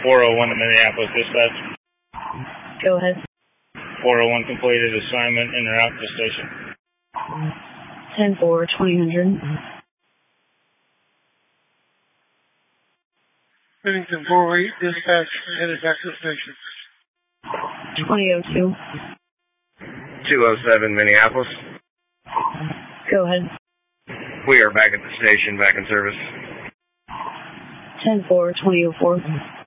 401 to Minneapolis dispatch. Go ahead. 401 completed assignment and are out to the station. 10-4, 2000. Bennington 408, dispatch, headed back to the station. 2002. 207 Minneapolis. Go ahead. We are back at the station, back in service. 10-4, 2004.